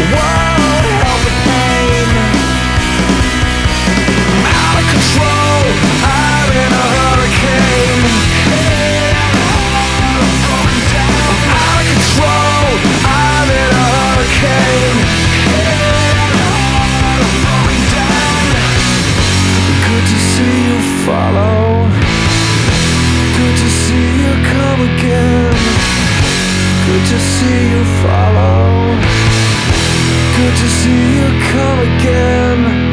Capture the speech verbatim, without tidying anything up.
Whoa, help the pain. I'm out of control, I'm in a hurricane. I'm out of control, I'm in a hurricane. Good to see you follow. Good to see you come again. Good to see you follow. Good to see you come again.